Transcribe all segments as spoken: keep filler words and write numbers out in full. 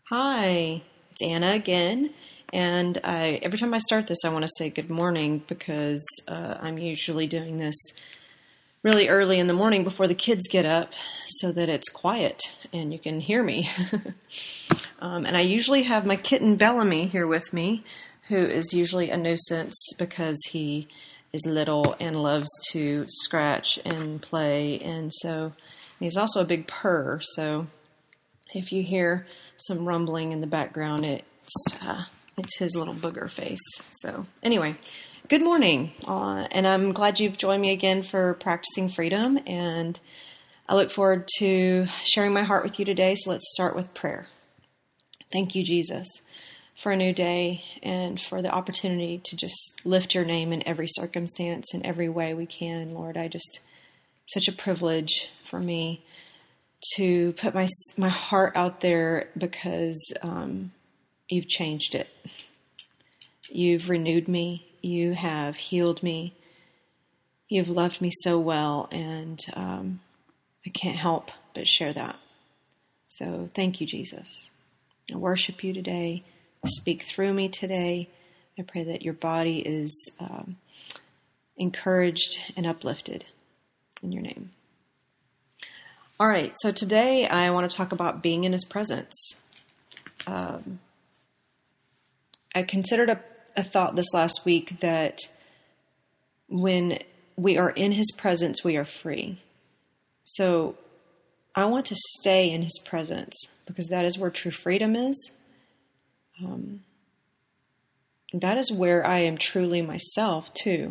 Hi, it's Anna again. And I, every time I start this, I want to say good morning because uh, I'm usually doing this really early in the morning before the kids get up so that it's quiet and you can hear me. um, and I usually have my kitten Bellamy here with me, who is usually a nuisance because he is little and loves to scratch and play. And so he's also a big purr. So if you hear some rumbling in the background, it's uh, it's his little booger face. So anyway, good morning, uh, and I'm glad you've joined me again for Practicing Freedom, and I look forward to sharing my heart with you today. So let's start with prayer. Thank you, Jesus, for a new day and for the opportunity to just lift your name in every circumstance, in every way we can, Lord. I just, such a privilege for me to put my my heart out there because um, you've changed it. You've renewed me. You have healed me. You've loved me so well, and um, I can't help but share that. So thank you, Jesus. I worship you today. Speak through me today. I pray that your body is um, encouraged and uplifted in your name. All right, so today I want to talk about being in his presence. Um, I considered a, a thought this last week that when we are in his presence, we are free. So I want to stay in his presence because that is where true freedom is. Um, that is where I am truly myself, too.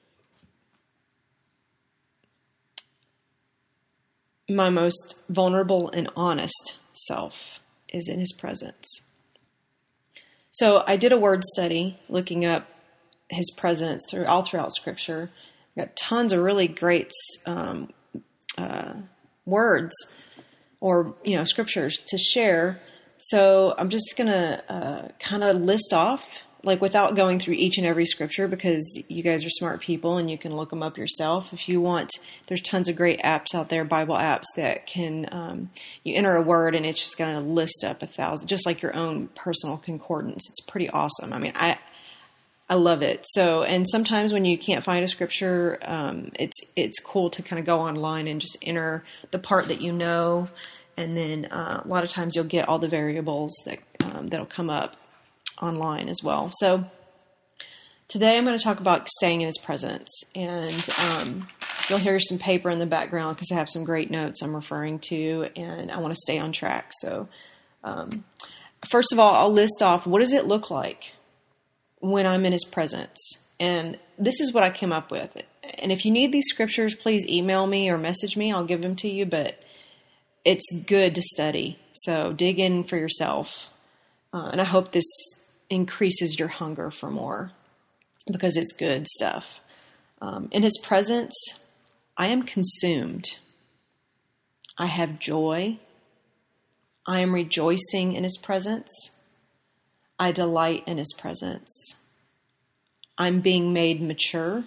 My most vulnerable and honest self is in his presence. So I did a word study looking up his presence through all throughout Scripture. I got tons of really great um, uh, words or you know scriptures to share. So I'm just gonna uh, kind of list off, like without going through each and every scripture, because you guys are smart people and you can look them up yourself. If you want, there's tons of great apps out there, Bible apps that can, um, you enter a word and it's just going to list up a thousand, just like your own personal concordance. It's pretty awesome. I mean, I, I love it. So, and sometimes when you can't find a scripture, um, it's, it's cool to kind of go online and just enter the part that you know. And then uh, a lot of times you'll get all the variables that, um, that'll come up online as well. So today I'm going to talk about staying in his presence, and um, you'll hear some paper in the background because I have some great notes I'm referring to, and I want to stay on track. So um, first of all, I'll list off what does it look like when I'm in his presence, and this is what I came up with. And if you need these scriptures, please email me or message me. I'll give them to you, but it's good to study. So dig in for yourself. Uh, and I hope this increases your hunger for more because it's good stuff. Um, in his presence, I am consumed. I have joy. I am rejoicing in his presence. I delight in his presence. I'm being made mature.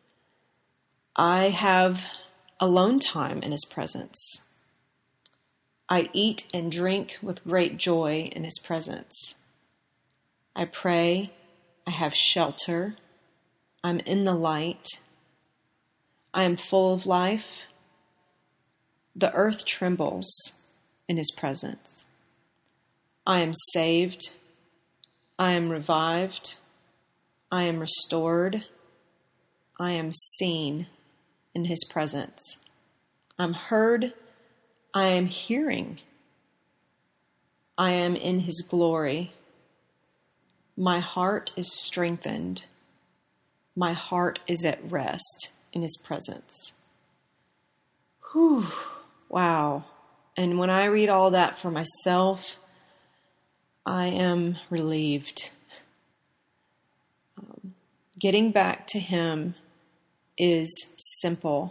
I have alone time in his presence. I eat and drink with great joy in his presence. I pray. I have shelter. I'm in the light. I am full of life. The earth trembles in his presence. I am saved. I am revived. I am restored. I am seen in his presence. I'm heard. I am hearing. I am in his glory. My heart is strengthened. My heart is at rest in his presence. Whew, wow. And when I read all that for myself, I am relieved. Um, getting back to him is simple.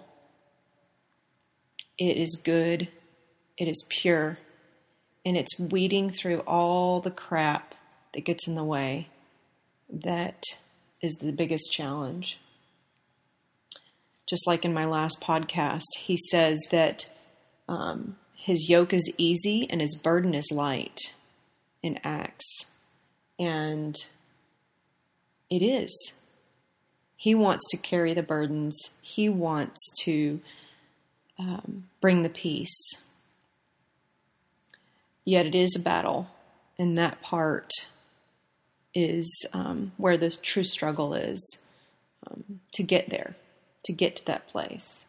It is good. It is pure. And it's weeding through all the crap that gets in the way. That is the biggest challenge. Just like in my last podcast, he says that um, his yoke is easy and his burden is light. in Acts. And it is. He wants to carry the burdens. He wants to um, bring the peace. Yet it is a battle, and that part is um, where the true struggle is, um, to get there, to get to that place.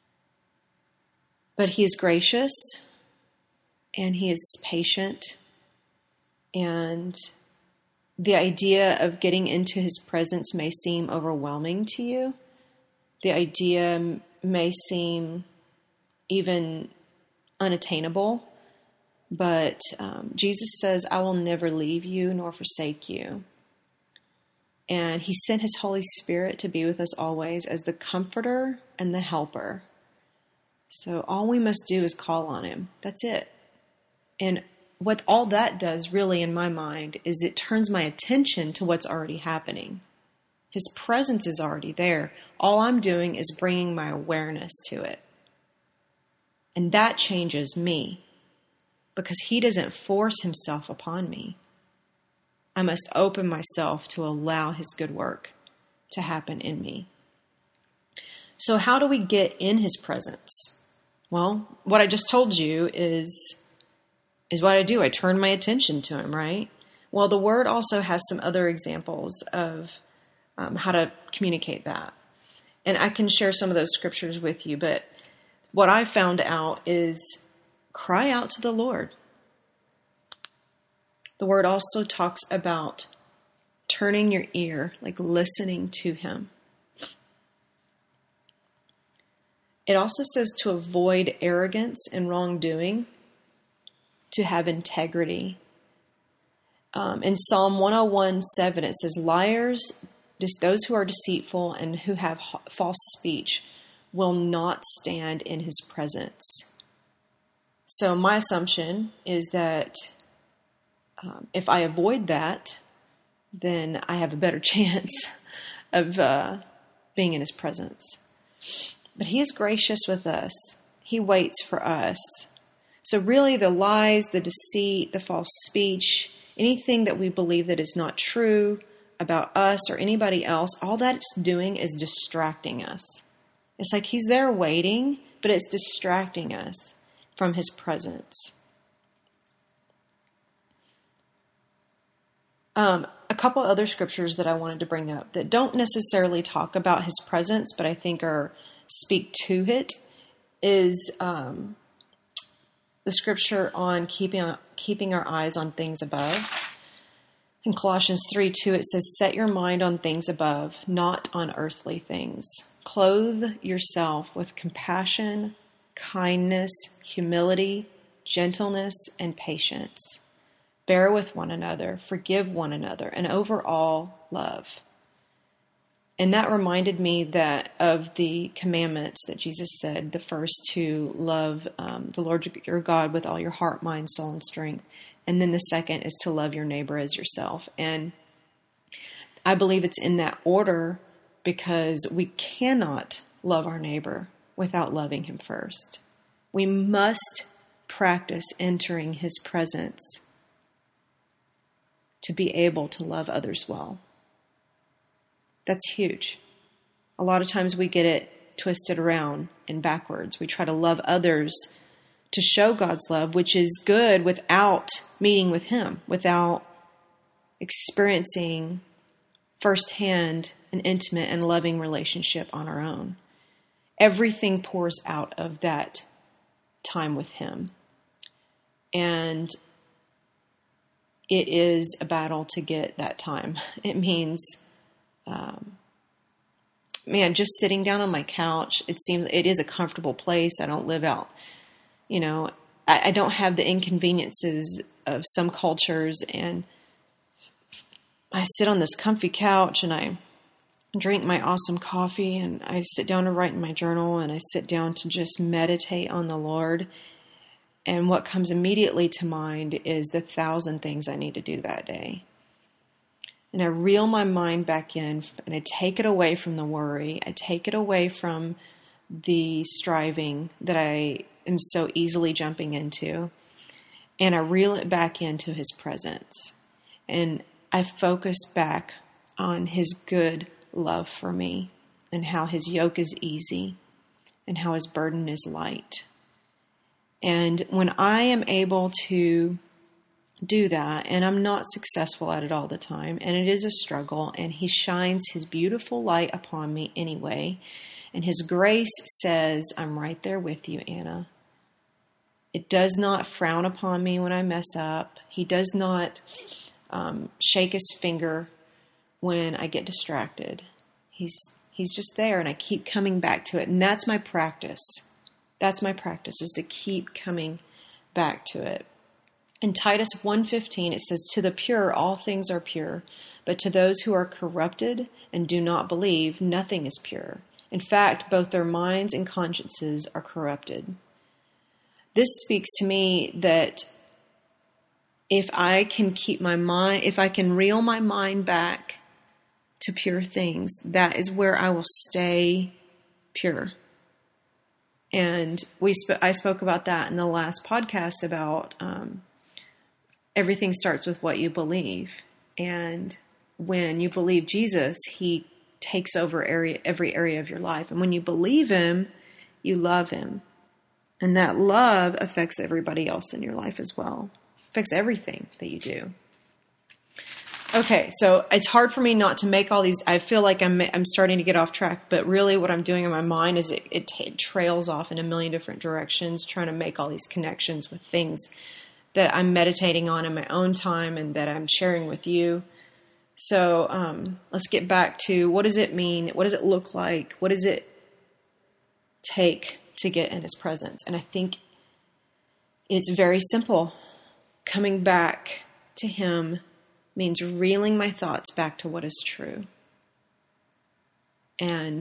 But he is gracious, and he is patient, and the idea of getting into his presence may seem overwhelming to you. The idea may seem even unattainable, but um, Jesus says, I will never leave you nor forsake you. And he sent his Holy Spirit to be with us always as the comforter and the helper. So all we must do is call on him. That's it. And what all that does really in my mind is it turns my attention to what's already happening. His presence is already there. All I'm doing is bringing my awareness to it. And that changes me because he doesn't force himself upon me. I must open myself to allow his good work to happen in me. So how do we get in his presence? Well, what I just told you is, is what I do. I turn my attention to him, right? Well, the word also has some other examples of um, how to communicate that. And I can share some of those scriptures with you, but what I found out is cry out to the Lord. The word also talks about turning your ear, like listening to him. It also says to avoid arrogance and wrongdoing, to have integrity. Um, in Psalm one oh one seven, it says, liars, just those who are deceitful and who have false speech, will not stand in his presence. So my assumption is that um, if I avoid that, then I have a better chance of uh, being in his presence. But he is gracious with us. He waits for us. So really the lies, the deceit, the false speech, anything that we believe that is not true about us or anybody else, all that it's doing is distracting us. It's like he's there waiting, but it's distracting us from his presence. Um, a couple other scriptures that I wanted to bring up that don't necessarily talk about his presence, but I think are speak to it, is um, the scripture on keeping keeping our eyes on things above. In Colossians three two, it says, set your mind on things above, not on earthly things. Clothe yourself with compassion, kindness, humility, gentleness, and patience. Bear with one another, forgive one another, and overall love. And that reminded me that of the commandments that Jesus said, the first to love um, the Lord your God with all your heart, mind, soul, and strength. And then the second is to love your neighbor as yourself. And I believe it's in that order because we cannot love our neighbor without loving him first. We must practice entering his presence to be able to love others well. That's huge. A lot of times we get it twisted around and backwards. We try to love others to show God's love, which is good without meeting with him, without experiencing firsthand an intimate and loving relationship on our own. Everything pours out of that time with him. And it is a battle to get that time. It means, um, man, just sitting down on my couch, it seems it is a comfortable place. I don't live out, you know, I, I don't have the inconveniences of some cultures, and I sit on this comfy couch and I drink my awesome coffee and I sit down to write in my journal and I sit down to just meditate on the Lord. And what comes immediately to mind is the thousand things I need to do that day. And I reel my mind back in and I take it away from the worry. I take it away from the striving that I am so easily jumping into. and I reel it back into his presence. And I focus back on his good love for me and how his yoke is easy and how his burden is light. And when I am able to do that, and I'm not successful at it all the time, and it is a struggle, and he shines his beautiful light upon me anyway, and his grace says, I'm right there with you, Anna. It does not frown upon me when I mess up. He does not um, shake his finger when I get distracted. He's he's just there, and I keep coming back to it, and that's my practice. That's my practice, is to keep coming back to it. In Titus one fifteen, it says, to the pure, all things are pure, but to those who are corrupted and do not believe, nothing is pure. In fact, both their minds and consciences are corrupted. This speaks to me that if I can keep my mind, if I can reel my mind back to pure things, that is where I will stay pure. And we, sp- I spoke about that in the last podcast about um, everything starts with what you believe. And when you believe Jesus, he takes over area, every area of your life. And when you believe him, you love him. And that love affects everybody else in your life as well. Affects everything that you do. Okay, so it's hard for me not to make all these. I feel like I'm I'm starting to get off track, but really what I'm doing in my mind is it, it, t- it trails off in a million different directions, trying to make all these connections with things that I'm meditating on in my own time and that I'm sharing with you. So um, let's get back to, what does it mean? What does it look like? What does it take to get in his presence? And I think it's very simple. Coming back to him means reeling my thoughts back to what is true. And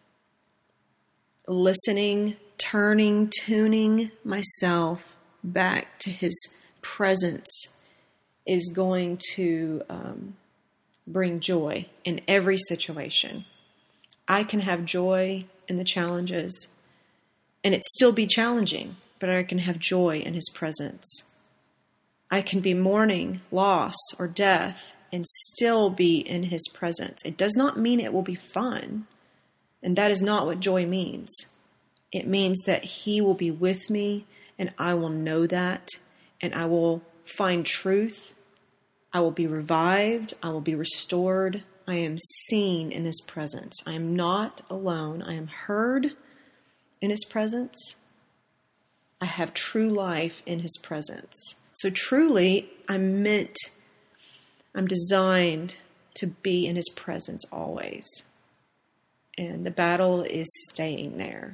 listening, turning, tuning myself back to his presence is going to um, bring joy in every situation. I can have joy in the challenges, and it still be challenging, but I can have joy in his presence. I can be mourning loss or death and still be in his presence. It does not mean it will be fun. And that is not what joy means. It means that he will be with me and I will know that and I will find truth. I will be revived. I will be restored. I am seen in his presence. I am not alone. I am heard in his presence. I have true life in his presence. So truly, I'm meant, I'm designed to be in his presence always. And the battle is staying there.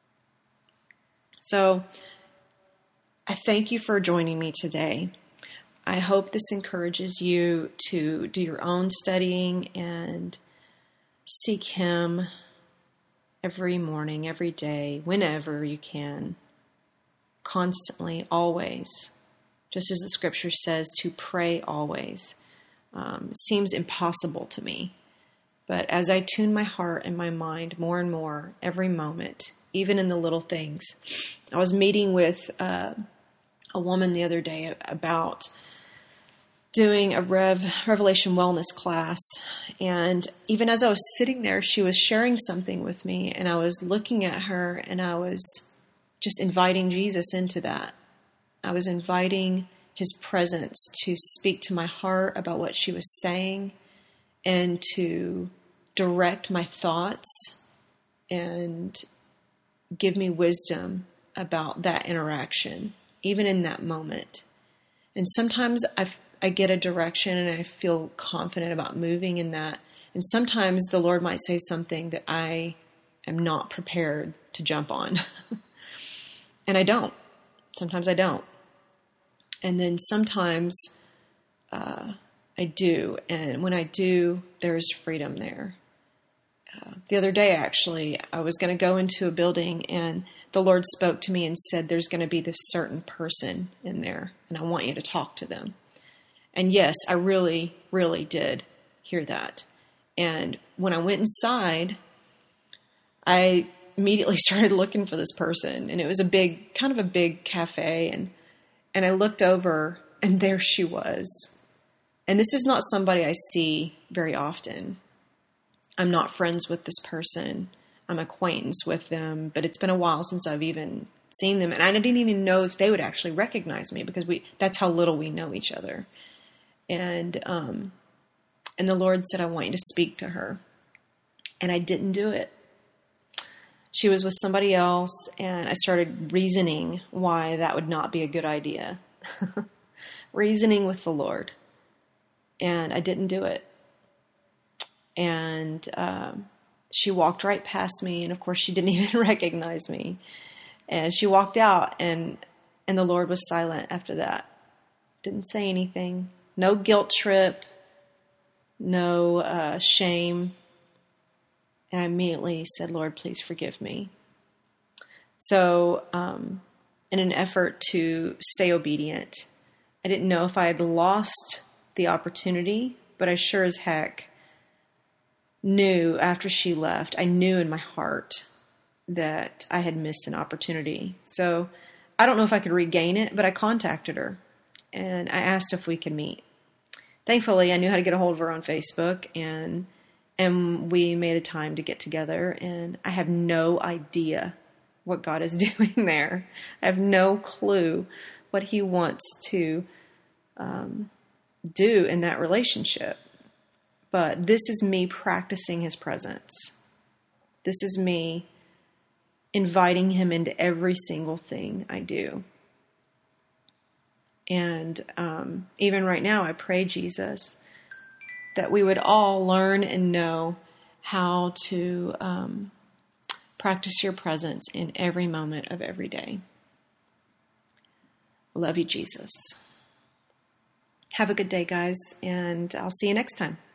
So I thank you for joining me today. I hope this encourages you to do your own studying and seek him every morning, every day, whenever you can, constantly, always. Just as the scripture says, to pray always. Um, seems impossible to me. But as I tune my heart and my mind more and more every moment, even in the little things. I was meeting with uh, a woman the other day about doing a Rev Revelation Wellness class. And even as I was sitting there, she was sharing something with me. And I was looking at her and I was just inviting Jesus into that. I was inviting his presence to speak to my heart about what she was saying and to direct my thoughts and give me wisdom about that interaction, even in that moment. And sometimes I I get a direction and I feel confident about moving in that. And sometimes the Lord might say something that I am not prepared to jump on. And I don't. Sometimes I don't. And then sometimes uh, I do. And when I do, there's freedom there. Uh, the other day, actually, I was going to go into a building and the Lord spoke to me and said, there's going to be this certain person in there and I want you to talk to them. And yes, I really, really did hear that. And when I went inside, I immediately started looking for this person. And it was a big, kind of a big cafe. And And I looked over, and there she was. And this is not somebody I see very often. I'm not friends with this person. I'm acquaintance with them, but it's been a while since I've even seen them. And I didn't even know if they would actually recognize me, because we that's how little we know each other. And um, and the Lord said, I want you to speak to her. And I didn't do it. She was with somebody else, and I started reasoning why that would not be a good idea. Reasoning with the Lord. And I didn't do it. And um, she walked right past me, and of course she didn't even recognize me. And she walked out, and and the Lord was silent after that. Didn't say anything. No guilt trip. No uh, shame. And I immediately said, Lord, please forgive me. So um, in an effort to stay obedient, I didn't know if I had lost the opportunity, but I sure as heck knew after she left, I knew in my heart that I had missed an opportunity. So I don't know if I could regain it, but I contacted her and I asked if we could meet. Thankfully, I knew how to get a hold of her on Facebook, and and we made a time to get together, and I have no idea what God is doing there. I have no clue what he wants to um, do in that relationship. But this is me practicing his presence. This is me inviting him into every single thing I do. And um, even right now, I pray, Jesus, that we would all learn and know how to um, practice your presence in every moment of every day. Love you, Jesus. Have a good day, guys, and I'll see you next time.